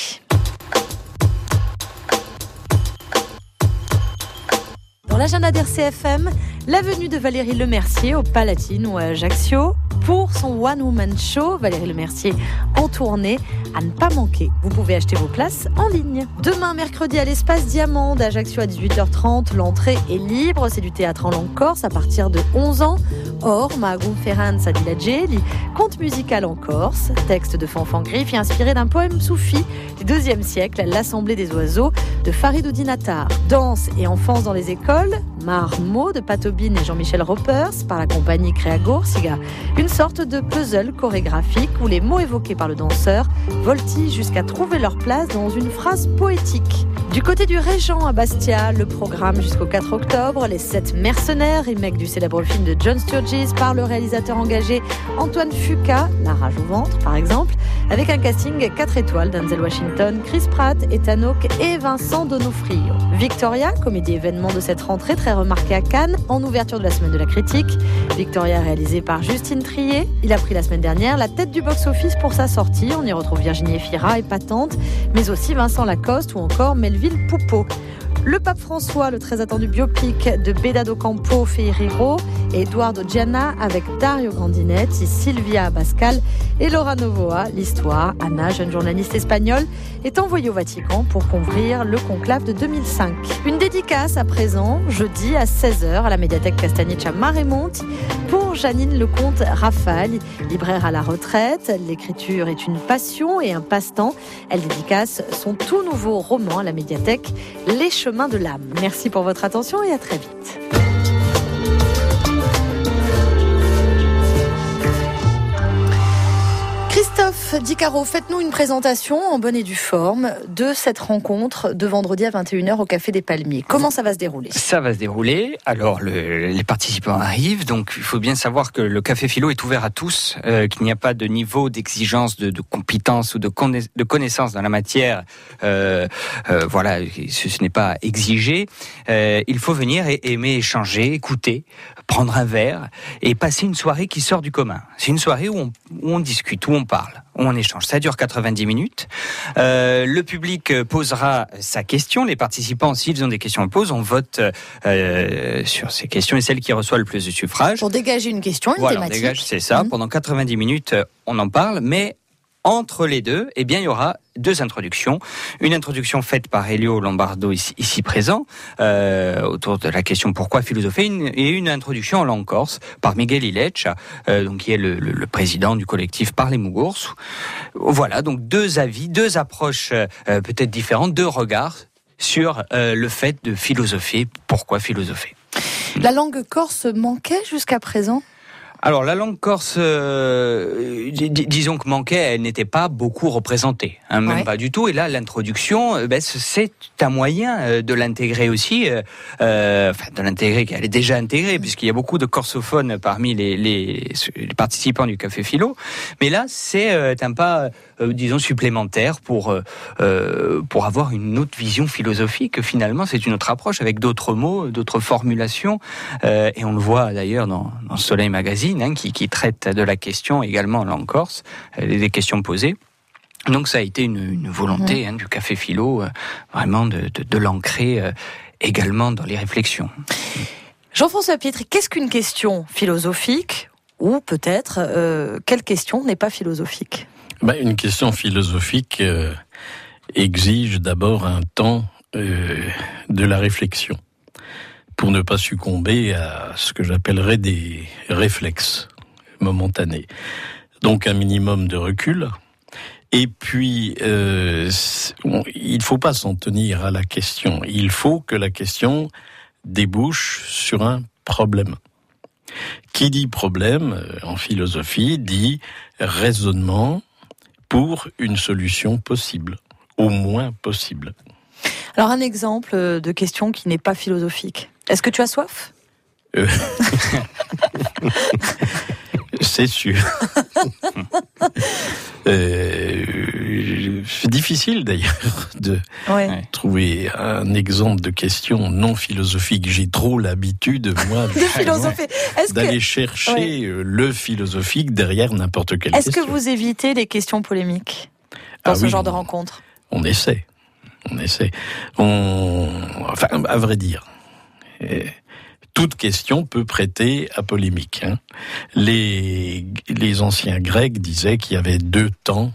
Dans l'agenda d'R C F M, la venue de Valérie Lemercier au Palatine ou à Ajaccio pour son One Woman Show. Valérie Lemercier en tournée à ne pas manquer. Vous pouvez acheter vos places en ligne. Demain, mercredi, à l'Espace Diamant d'Ajaccio à dix-huit heures trente, l'entrée est libre. C'est du théâtre en langue corse à partir de onze ans. Or, Mahagum Ferran Sadila Djeli, conte musical en corse, texte de Fanfan Griffe et inspiré d'un poème soufi du deuxième siècle, l'Assemblée des oiseaux de Farid Oudin Attar. Danse et enfance dans les écoles, Marmo de Patobine et Jean-Michel Ropers par la compagnie Créagour Siga. Une sorte de puzzle chorégraphique où les mots évoqués par le danseur voltillent jusqu'à trouver leur place dans une phrase poétique. Du côté du Régent à Bastia, le programme jusqu'au quatre octobre, les sept mercenaires, remake du célèbre film de John Sturges par le réalisateur engagé Antoine Fuqua, La rage au ventre par exemple, avec un casting quatre étoiles d'Denzel Washington, Chris Pratt, Ethan Hawke et Vincent D'Onofrio. Victoria, comédie événement de cette rentrée très remarquée à Cannes, en ouverture de la semaine de la critique. Victoria réalisée par Justine Trier. Il a pris la semaine dernière la tête du box-office pour sa sortie. On y retrouve Virginie Efira, épatante, mais aussi Vincent Lacoste ou encore Melville Poupeau. Le Pape François, le très attendu biopic de Beda do Campo Ferreiro et Eduardo Gianna avec Dario Grandinetti, Silvia Abascal et Laura Novoa. L'histoire, Anna, jeune journaliste espagnole, est envoyée au Vatican pour couvrir le conclave de deux mille cinq. Une dédicace à présent, jeudi à seize heures à la médiathèque Castagniccia à Maremonti pour Janine Lecomte Raffagne, libraire à la retraite. L'écriture est une passion et un passe-temps. Elle dédicace son tout nouveau roman à la médiathèque Les Chemins de l'âme. Merci pour votre attention et à très vite. Christophe Dicaro, faites-nous une présentation en bonne et due forme de cette rencontre de vendredi à vingt et une heures au Café des Palmiers. Comment ça va se dérouler ? Ça va se dérouler. Alors, le, les participants arrivent. Donc, il faut bien savoir que le Café Philo est ouvert à tous, euh, qu'il n'y a pas de niveau d'exigence, de, de compétence ou de, conna- de connaissance dans la matière. Euh, euh, voilà, ce, ce n'est pas exigé. Euh, il faut venir et aimer échanger, écouter, prendre un verre et passer une soirée qui sort du commun. C'est une soirée où on, où on discute, où on parle, où on échange. Ça dure quatre-vingt-dix minutes. Euh, le public posera sa question. Les participants, s'ils ont des questions à poser, on vote euh, sur ces questions et celle qui reçoit le plus de suffrages. Pour dégager une question, une voilà, thématique. On dégage, c'est ça. Mmh. Pendant quatre-vingt-dix minutes, on en parle, mais entre les deux, eh bien, il y aura deux introductions. Une introduction faite par Elio Lombardo, ici, ici présent, euh, autour de la question pourquoi philosopher, une, et une introduction en langue corse par Miguel Ilech, euh, donc qui est le, le, le président du collectif Parlez Mugours. Voilà, donc deux avis, deux approches euh, peut-être différentes, deux regards sur euh, le fait de philosopher. Pourquoi philosopher ? La langue corse manquait jusqu'à présent ? Alors la langue corse, euh, dis- disons que manquait, elle n'était pas beaucoup représentée, hein, même ouais. pas du tout. Et là, l'introduction, ben, c'est un moyen de l'intégrer aussi, euh, enfin de l'intégrer, qu'elle est déjà intégrée, puisqu'il y a beaucoup de corsophones parmi les, les, les participants du Café Philo. Mais là, c'est euh, un pas, euh, disons, supplémentaire pour euh, pour avoir une autre vision philosophique. Finalement, c'est une autre approche avec d'autres mots, d'autres formulations, euh, et on le voit d'ailleurs dans, dans Soleil Magazine. Hein, qui, qui traite de la question également en langue corse, des questions posées. Donc ça a été une, une volonté mmh. hein, du Café Philo, euh, vraiment de, de, de l'ancrer euh, également dans les réflexions. Jean-François Pietri, qu'est-ce qu'une question philosophique ? Ou peut-être, euh, quelle question n'est pas philosophique ? Ben, une question philosophique euh, exige d'abord un temps euh, de la réflexion, pour ne pas succomber à ce que j'appellerais des réflexes momentanés. Donc un minimum de recul. Et puis, euh, on, il ne faut pas s'en tenir à la question. Il faut que la question débouche sur un problème. Qui dit problème, en philosophie, dit raisonnement pour une solution possible, au moins possible. Alors un exemple de question qui n'est pas philosophique. Est-ce que tu as soif ? euh... C'est sûr. euh, c'est difficile d'ailleurs de ouais. trouver un exemple de question non philosophique. J'ai trop l'habitude, moi, de d'aller que... chercher ouais. le philosophique derrière n'importe quelle Est-ce question. Est-ce que vous évitez les questions polémiques dans ah, ce oui, genre de rencontre ? On essaie. On essaie. On... Enfin, à vrai dire, euh, toute question peut prêter à polémique. Hein. Les, les anciens Grecs disaient qu'il y avait deux temps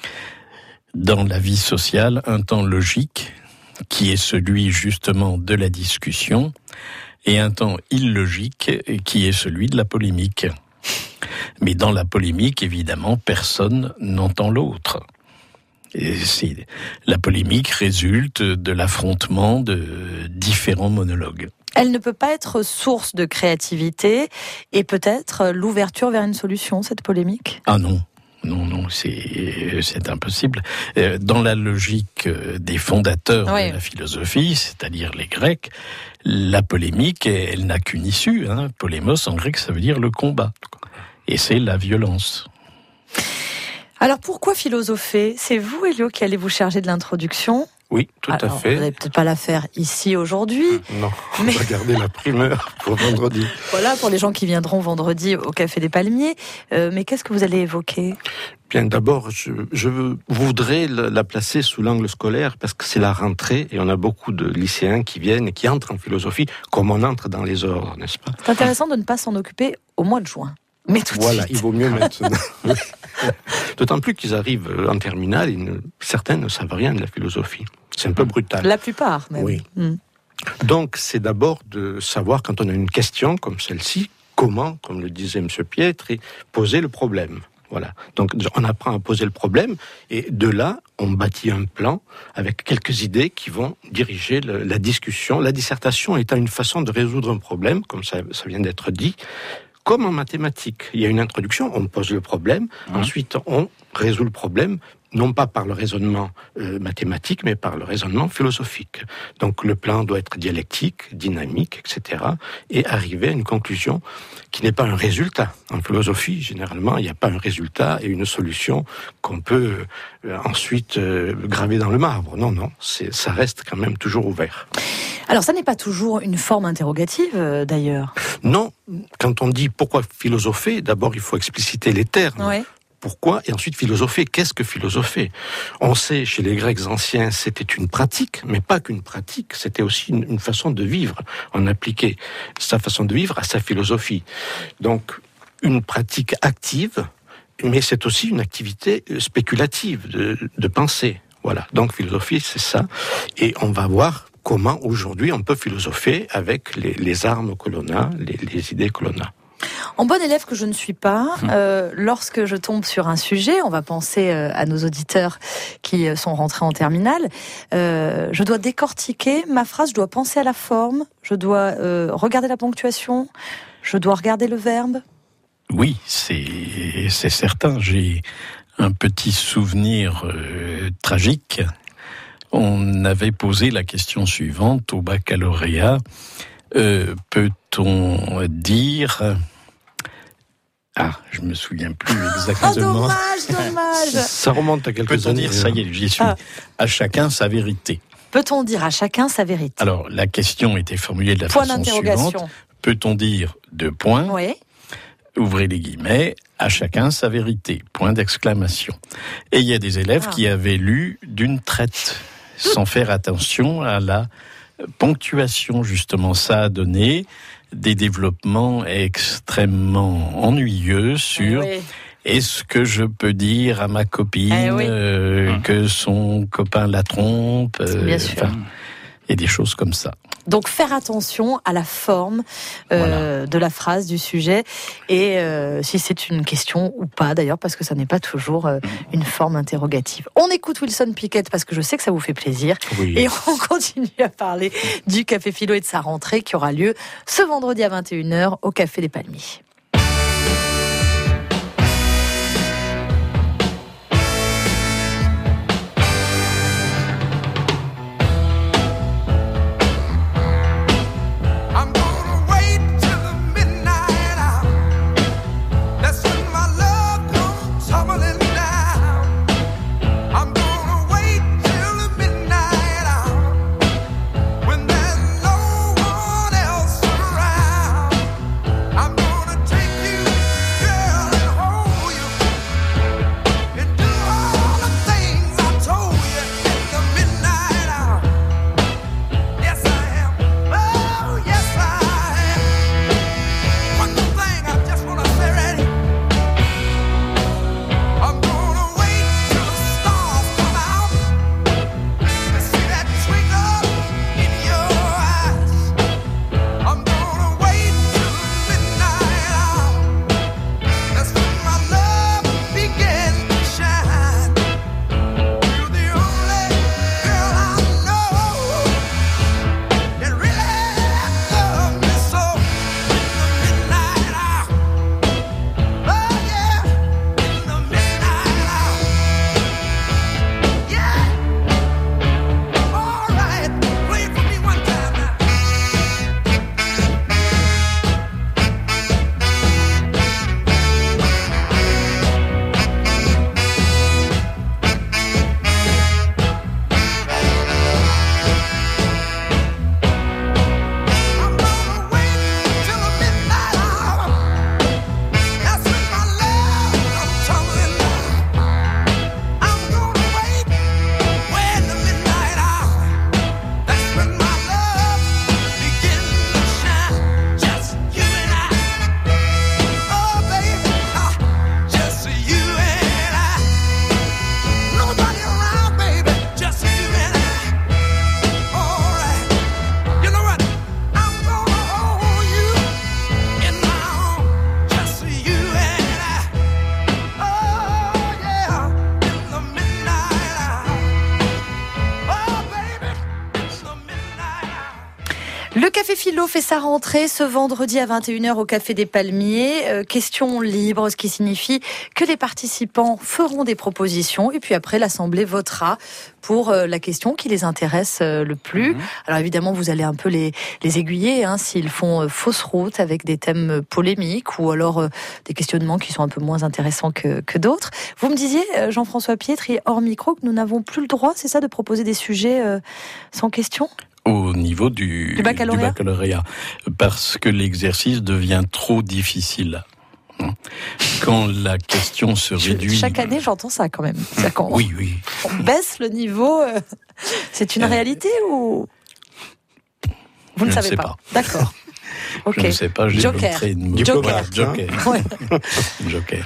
dans la vie sociale. Un temps logique, qui est celui justement de la discussion, et un temps illogique, qui est celui de la polémique. Mais dans la polémique, évidemment, personne n'entend l'autre. Et c'est, la polémique résulte de l'affrontement de différents monologues. Elle ne peut pas être source de créativité et peut-être l'ouverture vers une solution, cette polémique ? Ah non, non, non, c'est, c'est impossible. Dans la logique des fondateurs oui. de la philosophie, c'est-à-dire les Grecs, la polémique, elle n'a qu'une issue. Hein. Polémos, en grec, ça veut dire le combat. Et c'est la violence. Alors pourquoi philosopher ? C'est vous, Elio, qui allez vous charger de l'introduction ? Oui, tout Alors, à fait. Vous n'allez peut-être pas la faire ici aujourd'hui. Non, mais... on va garder la primeur pour vendredi. Voilà, pour les gens qui viendront vendredi au Café des Palmiers. Euh, mais qu'est-ce que vous allez évoquer ? Bien, d'abord, je, je voudrais la placer sous l'angle scolaire parce que c'est la rentrée et on a beaucoup de lycéens qui viennent et qui entrent en philosophie comme on entre dans les ordres, n'est-ce pas ? C'est intéressant de ne pas s'en occuper au mois de juin. Mais tout de voilà, suite. Il vaut mieux maintenant. Oui. D'autant plus qu'ils arrivent en terminale, et ne, certains ne savent rien de la philosophie. C'est un peu brutal. La plupart, même. Oui. Mm. Donc, c'est d'abord de savoir, quand on a une question comme celle-ci, comment, comme le disait M. Pietri, poser le problème. Voilà. Donc, on apprend à poser le problème, et de là, on bâtit un plan avec quelques idées qui vont diriger le, la discussion. La dissertation étant une façon de résoudre un problème, comme ça, ça vient d'être dit. Comme en mathématiques, il y a une introduction, on pose le problème, mmh. ensuite on résout le problème, non pas par le raisonnement euh, mathématique, mais par le raisonnement philosophique. Donc le plan doit être dialectique, dynamique, et cetera, et arriver à une conclusion qui n'est pas un résultat. En philosophie, généralement, il n'y a pas un résultat et une solution qu'on peut euh, ensuite euh, graver dans le marbre. Non, non, c'est, ça reste quand même toujours ouvert. Alors ça n'est pas toujours une forme interrogative, euh, d'ailleurs. Non, quand on dit pourquoi philosopher, d'abord il faut expliciter les termes. Ouais. Pourquoi ? Et ensuite, philosopher. Qu'est-ce que philosopher ? On sait, chez les Grecs anciens, c'était une pratique, mais pas qu'une pratique, c'était aussi une, une façon de vivre. On appliquait sa façon de vivre à sa philosophie. Donc, une pratique active, mais c'est aussi une activité spéculative de, de pensée. Voilà. Donc, philosophie, c'est ça. Et on va voir comment, aujourd'hui, on peut philosopher avec les, les armes que l'on a, les, les idées que l'on a. En bonne élève que je ne suis pas, euh, lorsque je tombe sur un sujet, on va penser euh, à nos auditeurs qui sont rentrés en terminale, euh, je dois décortiquer ma phrase, je dois penser à la forme, je dois euh, regarder la ponctuation, je dois regarder le verbe. Oui, c'est, c'est certain. J'ai un petit souvenir euh, tragique. On avait posé la question suivante au baccalauréat. Euh, peut-on dire... Ah, je me souviens plus exactement. Oh, dommage, dommage. Ça remonte à quelques Peut-on années. dire, ça y est, j'y suis. Ah. À chacun sa vérité. Peut-on dire à chacun sa vérité ? Alors, la question était formulée de la Point façon d'interrogation. suivante. Peut-on dire deux points, Oui. ouvrez les guillemets, à chacun sa vérité, point d'exclamation. Et il y a des élèves Ah. qui avaient lu d'une traite, sans faire attention à la ponctuation, justement. Ça a donné des développements extrêmement ennuyeux sur Oui. est-ce que je peux dire à ma copine Eh oui. euh, que son copain la trompe, euh, Bien sûr. enfin, et des choses comme ça. Donc faire attention à la forme euh, de la phrase, du sujet, et euh, si c'est une question ou pas d'ailleurs, parce que ça n'est pas toujours euh, une forme interrogative. On écoute Wilson Pickett parce que je sais que ça vous fait plaisir, Oui. et on continue à parler du Café Philo et de sa rentrée qui aura lieu ce vendredi à vingt et une heures au Café des Palmiers. I'm gonna wait till the midnight hour. That's when my love comes tumbling down. I'm gonna wait till the midnight hour when there's no one else around. I'm gonna Le Café Philo fait sa rentrée ce vendredi à vingt et une heures au Café des Palmiers. Euh, question libre, ce qui signifie que les participants feront des propositions et puis après l'Assemblée votera pour euh, la question qui les intéresse euh, le plus. Mmh. Alors évidemment, vous allez un peu les, les aiguiller hein, s'ils font euh, fausse route avec des thèmes polémiques ou alors euh, des questionnements qui sont un peu moins intéressants que, que d'autres. Vous me disiez, euh, Jean-François Pietri, hors micro, que nous n'avons plus le droit, c'est ça, de proposer des sujets euh, sans question ? Au niveau du, du, baccalauréat. du baccalauréat, parce que l'exercice devient trop difficile. Quand la question se réduit... Chaque année, j'entends ça quand même. Quand oui, oui. On baisse le niveau, euh, c'est une euh... réalité ou... Vous ne je savez ne sais pas, pas. D'accord. Okay. Je ne sais pas, j'ai Joker. Une... Joker. Joker. Ouais. Joker.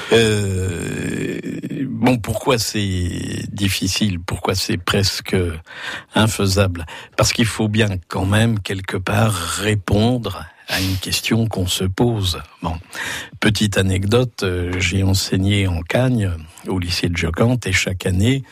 Euh, bon, pourquoi c'est difficile? Pourquoi c'est presque infaisable? Parce qu'il faut bien quand même quelque part répondre à une question qu'on se pose. Bon, petite anecdote, j'ai enseigné en Cagne au lycée de Jocante et chaque année,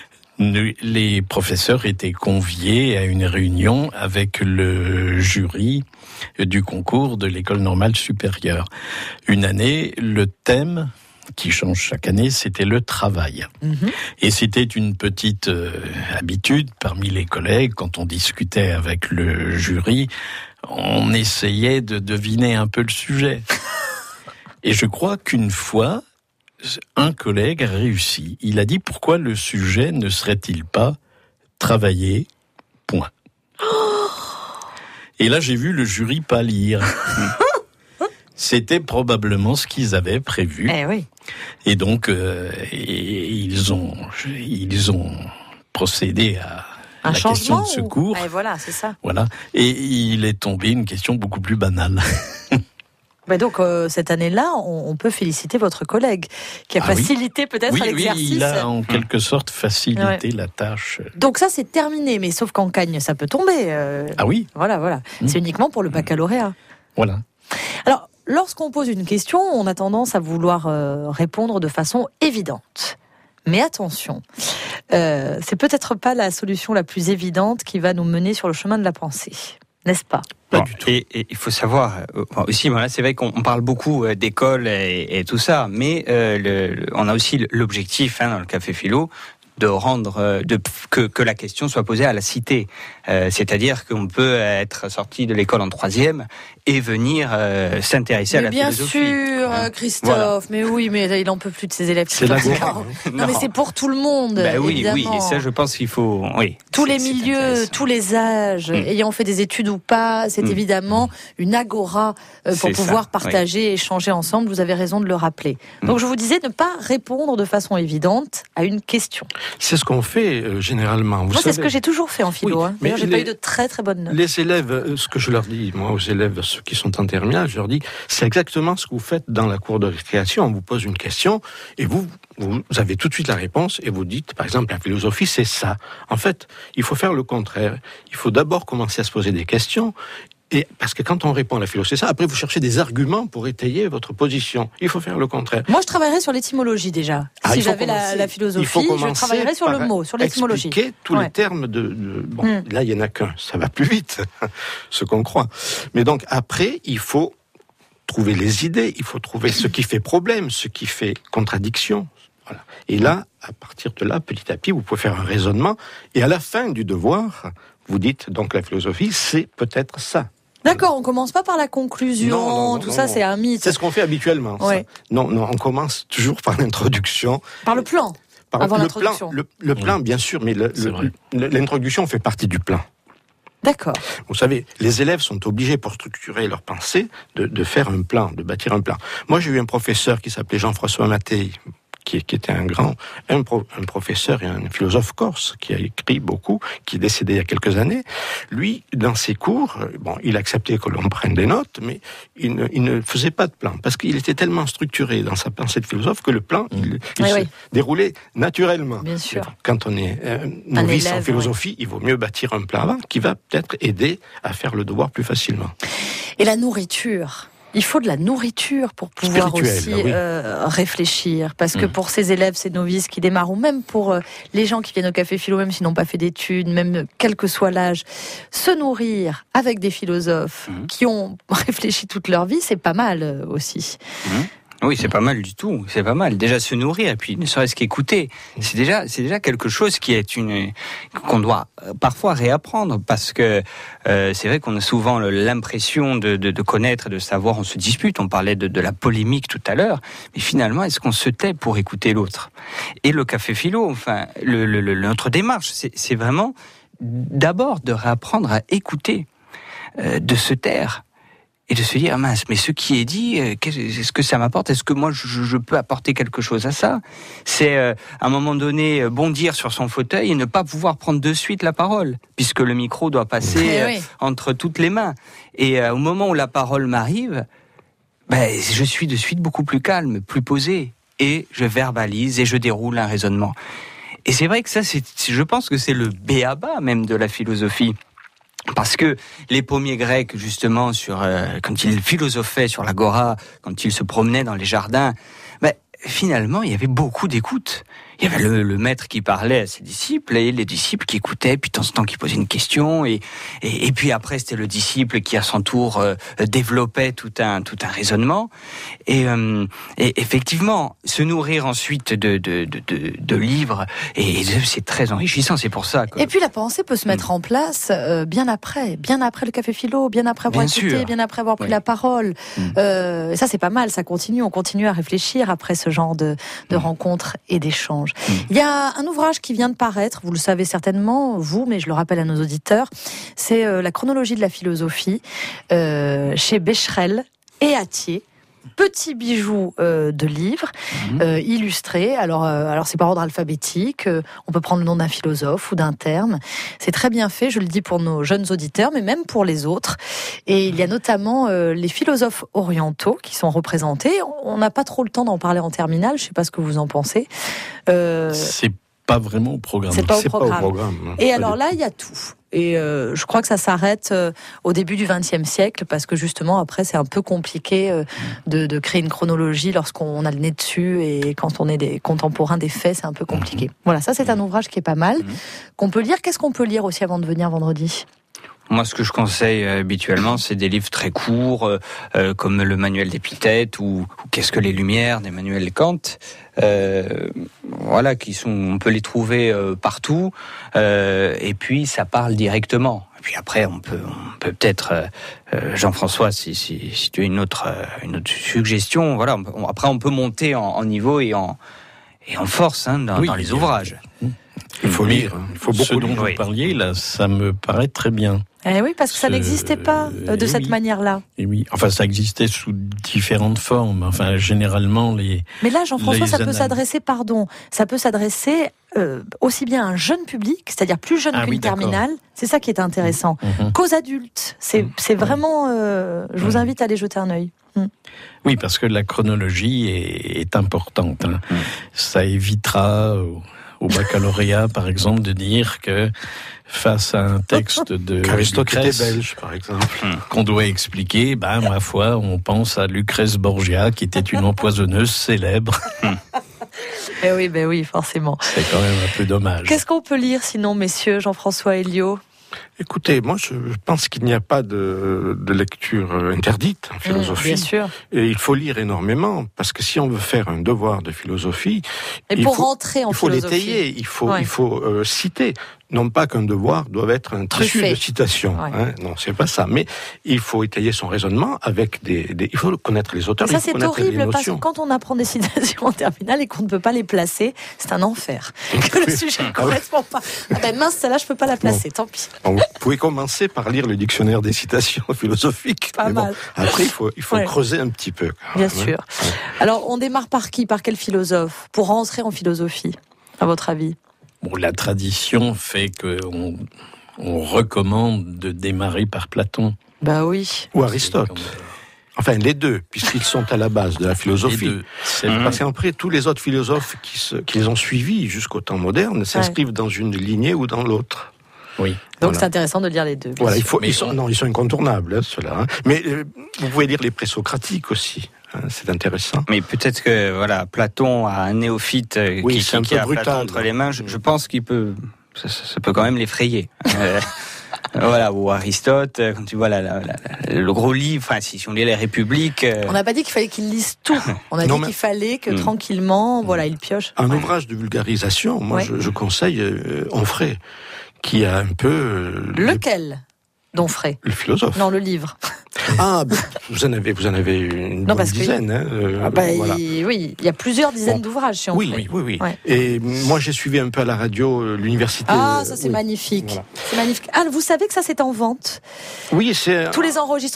les professeurs étaient conviés à une réunion avec le jury du concours de l'école normale supérieure. Une année, le thème qui change chaque année, c'était le travail. Mmh. Et c'était une petite euh, habitude parmi les collègues, quand on discutait avec le jury, on essayait de deviner un peu le sujet. Et je crois qu'une fois, un collègue a réussi. Il a dit pourquoi le sujet ne serait-il pas travailler, point. Oh. Et là, j'ai vu le jury pâlir. C'était probablement ce qu'ils avaient prévu. Eh oui. Et donc, euh, et ils ont, ils ont procédé à un la question de secours. Ou... Eh voilà, c'est ça. Voilà. Et il est tombé une question beaucoup plus banale. Bah donc euh, cette année-là, on, on peut féliciter votre collègue qui a ah facilité oui. peut-être oui, l'exercice. Oui, il a en quelque sorte facilité ouais. la tâche. Donc ça, c'est terminé, mais sauf qu'en Cagne, ça peut tomber. Euh, ah oui. Voilà, voilà. Mmh. C'est uniquement pour le baccalauréat. Voilà. Alors, lorsqu'on pose une question, on a tendance à vouloir euh, répondre de façon évidente. Mais attention, euh, c'est peut-être pas la solution la plus évidente qui va nous mener sur le chemin de la pensée. N'est-ce pas? Pas bon, du tout. Et, et il faut savoir euh, aussi, voilà, c'est vrai qu'on parle beaucoup euh, d'école et, et tout ça, mais euh, le, le, on a aussi l'objectif hein, dans le Café Philo de rendre de, que, que la question soit posée à la cité. Euh, c'est-à-dire qu'on peut être sorti de l'école en troisième et venir euh, s'intéresser mais à la bien philosophie. Bien sûr, hein, Christophe. Voilà. Mais oui, mais il en peut plus de ses élèves. C'est la non, non, mais c'est pour tout le monde. Ben oui, évidemment. oui. Et ça, je pense qu'il faut. Oui. Tous les milieux, tous les âges, mmh. ayant fait des études ou pas, c'est mmh. évidemment une agora euh, pour pouvoir ça, partager, oui. échanger ensemble. Vous avez raison de le rappeler. Mmh. Donc, je vous disais ne pas répondre de façon évidente à une question. C'est ce qu'on fait euh, généralement. Vous moi, savez... c'est ce que j'ai toujours fait en philo. Oui, hein. D'ailleurs, j'ai les... pas eu de très très bonnes notes. Les élèves, ce que je leur dis, moi, aux élèves, ceux qui sont en terminale, je leur dis, c'est exactement ce que vous faites dans la cour de récréation. On vous pose une question et vous, vous avez tout de suite la réponse et vous dites, par exemple, la philosophie, c'est ça. En fait, il faut faire le contraire. Il faut d'abord commencer à se poser des questions. Et parce que quand on répond à la philo, c'est ça. Après, vous cherchez des arguments pour étayer votre position. Il faut faire le contraire. Moi, je travaillerais sur l'étymologie déjà. Ah, si j'avais la, la philosophie, je travaillerais sur le mot, sur l'étymologie. Expliquer tous ouais. les termes de. de bon, mm. là, il y en a qu'un. Ça va plus vite, ce qu'on croit. Mais donc après, il faut trouver les idées. Il faut trouver ce qui fait problème, ce qui fait contradiction. Voilà. Et là, à partir de là, petit à petit, vous pouvez faire un raisonnement. Et à la fin du devoir, vous dites donc la philosophie, c'est peut-être ça. D'accord, on commence pas par la conclusion, non, non, non, tout non, ça non. c'est un mythe. C'est ce qu'on fait habituellement. Ouais. Ça. Non, non, on commence toujours par l'introduction. Par le plan. Par avant le l'introduction. Plan, le, le plan, oui. bien sûr, mais le, le, l'introduction fait partie du plan. D'accord. Vous savez, les élèves sont obligés pour structurer leur pensée de, de faire un plan, de bâtir un plan. Moi, j'ai eu un professeur qui s'appelait Jean-François Mattei, Qui, qui était un grand, un, pro, un professeur et un philosophe corse, qui a écrit beaucoup, qui est décédé il y a quelques années. Lui, dans ses cours, bon, il acceptait que l'on prenne des notes, mais il ne, il ne faisait pas de plan, parce qu'il était tellement structuré dans sa pensée de philosophe que le plan, mmh. il, il oui, se oui. déroulait naturellement. Bien sûr. Quand on est euh, novice élève, en philosophie, oui. il vaut mieux bâtir un plan avant, qui va peut-être aider à faire le devoir plus facilement. Et la nourriture ? il faut de la nourriture pour pouvoir Spirituelle, aussi oui. euh, réfléchir. Parce que Mmh. pour ces élèves, ces novices qui démarrent, ou même pour euh, les gens qui viennent au Café Philo, même s'ils n'ont pas fait d'études, même quel que soit l'âge, se nourrir avec des philosophes Mmh. qui ont réfléchi toute leur vie, c'est pas mal euh, aussi. Mmh. Oui, c'est pas mal du tout. C'est pas mal. Déjà se nourrir et puis ne serait-ce qu'écouter. C'est déjà, c'est déjà quelque chose qui est une qu'on doit parfois réapprendre parce que euh, c'est vrai qu'on a souvent l'impression de, de, de connaître, de savoir. On se dispute. On parlait de, de la polémique tout à l'heure, mais finalement, est-ce qu'on se tait pour écouter l'autre ? Et le Café Philo, enfin, le, le, le, notre démarche, c'est, c'est vraiment d'abord de réapprendre à écouter, euh, de se taire. Et de se dire, ah mince, mais ce qui est dit, est-ce que ça m'apporte ? Est-ce que moi, je, je peux apporter quelque chose à ça ? C'est, euh, à un moment donné, bondir sur son fauteuil et ne pas pouvoir prendre de suite la parole, puisque le micro doit passer Eh euh, oui. entre toutes les mains. Et euh, au moment où la parole m'arrive, ben, je suis de suite beaucoup plus calme, plus posé, et je verbalise et je déroule un raisonnement. Et c'est vrai que ça, c'est, je pense que c'est le b.a.-ba même de la philosophie. Parce que les premiers Grecs, justement, sur euh, quand ils philosophaient sur l'agora, quand ils se promenaient dans les jardins, ben, finalement, il y avait beaucoup d'écoute. Il y avait le, le maître qui parlait à ses disciples et les disciples qui écoutaient, puis de temps en temps qui posaient une question, et, et, et puis après c'était le disciple qui à son tour euh, développait tout un tout un raisonnement. Et, euh, et effectivement, se nourrir ensuite de de de, de, de livres, et, et c'est très enrichissant. C'est pour ça que... Et puis la pensée peut se mettre en place euh, bien après, bien après le Café Philo, bien après avoir Bien écouté, sûr. bien après avoir pris Oui. la parole. Mm. Euh, et ça c'est pas mal, ça continue, on continue à réfléchir après ce genre de, de rencontres et d'échanges. Mm. Il y a un ouvrage qui vient de paraître, vous le savez certainement, vous, mais je le rappelle à nos auditeurs, c'est euh, la chronologie de la philosophie euh, chez Becherel et Attier. Petit bijou euh, de livres euh, illustrés. Alors, euh, alors c'est par ordre alphabétique. Euh, on peut prendre le nom d'un philosophe ou d'un terme. C'est très bien fait. Je le dis pour nos jeunes auditeurs, mais même pour les autres. Et il y a notamment euh, les philosophes orientaux qui sont représentés. On n'a pas trop le temps d'en parler en terminale. Je ne sais pas ce que vous en pensez. Euh, C'est pas vraiment au programme. C'est pas au C'est pas au programme. programme. hein. Et Pas alors du là, il y a tout. Et euh, je crois que ça s'arrête euh, au début du vingtième siècle, parce que justement, après, c'est un peu compliqué euh, de, de créer une chronologie lorsqu'on a le nez dessus, et quand on est des contemporains des faits, c'est un peu compliqué. Voilà, ça c'est un ouvrage qui est pas mal, qu'on peut lire. Qu'est-ce qu'on peut lire aussi avant de venir vendredi ? Moi, ce que je conseille euh, habituellement, c'est des livres très courts, euh, euh, comme le Manuel d'Épithète ou, ou Qu'est-ce que les Lumières d'Emmanuel Kant. Euh, voilà, qui sont, on peut les trouver euh, partout. Euh, et puis, ça parle directement. Et puis après, on peut, on peut peut-être, euh, euh, Jean-François, si, si, si tu as une autre, euh, une autre suggestion, voilà. On peut- on- après, on peut monter en, en niveau et en, et en force hein, dans, Oui, dans les il y a- ouvrages. Il faut Mais lire. hein. Il faut beaucoup Ce dont lire. vous parliez, là, ça me paraît très bien. Eh oui, parce que ça Ce- n'existait pas euh, de eh cette oui. manière-là. Et oui, enfin, ça existait sous différentes formes. Enfin, généralement, les... Mais là, Jean-François, Les ça peut analyses. s'adresser, pardon, ça peut s'adresser euh, aussi bien à un jeune public, c'est-à-dire plus jeune Ah qu'une oui, d'accord. terminale, c'est ça qui est intéressant, Mhm. qu'aux adultes. C'est, c'est vraiment... euh, je vous invite à aller jeter un œil. Mm. Oui, parce que la chronologie est, est importante. hein. Ça évitera au, au baccalauréat, par exemple, de dire que face à un texte de Qu'Aristote était Lucrèce belge, par exemple. qu'on doit expliquer, ben, ma foi, on pense à Lucrèce Borgia, qui était une empoisonneuse célèbre. Eh oui, ben oui, forcément. C'est quand même un peu dommage. Qu'est-ce qu'on peut lire sinon, messieurs, Jean-François Elio ? Écoutez, moi je pense qu'il n'y a pas de, de lecture interdite en philosophie. Mmh, bien sûr. Et il faut lire énormément, parce que si on veut faire un devoir de philosophie, Et il pour faut, rentrer en il faut philosophie. l'étayer, il faut, Ouais. il faut euh, citer. Non pas qu'un devoir doit être un tissu Truffé. de citations, Ouais. hein, non, c'est pas ça. Mais il faut étayer son raisonnement avec des, des il faut connaître les auteurs, Et ça, il faut c'est connaître les horrible, parce que notions. quand on apprend des citations en terminale et qu'on ne peut pas les placer, c'est un enfer. Que le sujet ne correspond pas. Ah ben mince, celle-là, je ne peux pas la placer, tant pis. Bon, vous pouvez commencer par lire le dictionnaire des citations philosophiques. Pas mais bon, mal. après, il faut, il faut Ouais. creuser un petit peu. quand Bien même, hein. sûr. Alors, on démarre par qui ? Par quel philosophe ? Pour rentrer en philosophie, à votre avis ? Bon, la tradition fait qu'on on recommande de démarrer par Platon. Bah oui. Ou Aristote. Enfin, les deux, puisqu'ils sont à la base de la philosophie. Les deux, c'est Parce vrai. qu'après, tous les autres philosophes qui, se, qui les ont suivis jusqu'au temps moderne s'inscrivent dans une lignée ou dans l'autre. Oui. Donc Voilà. c'est intéressant de lire les deux. bien Voilà, il sûr. faut, ils sont, non, ils sont incontournables, hein, ceux-là. hein. Mais euh, vous pouvez lire les présocratiques aussi. hein, c'est intéressant. Mais peut-être que voilà, Platon a un néophyte euh, Oui, qui, c'est un qui peu a brutal. Platon entre les mains. Je, je pense qu'il peut, ça, ça- ça peut quand même l'effrayer. Euh, voilà, ou Aristote, euh, quand tu vois la, la- la- le gros livre, enfin si, si on lit les Républiques. euh, On n'a pas dit qu'il fallait qu'il lise tout. On a Non, dit mais- qu'il fallait que Mm. tranquillement, voilà, il pioche. Un Ouais. ouvrage de vulgarisation, moi, Ouais. je, je conseille euh, Onfray, qui a un peu... euh, Lequel D'Onfray. Le philosophe. Non, le livre. Ah, ben, vous en avez, vous en avez une Non, bonne parce que- dizaine. hein, euh, Ah bah, voilà. il- oui, il y a plusieurs dizaines Bon. d'ouvrages chez Oui, Onfray. oui, oui, oui. Ouais. Et moi, j'ai suivi un peu à la radio euh, l'université. Ah, euh, ça c'est oui. magnifique. Voilà. C'est magnifique. Ah, vous savez que ça c'est en vente. Oui, c'est... Tous les enregistrements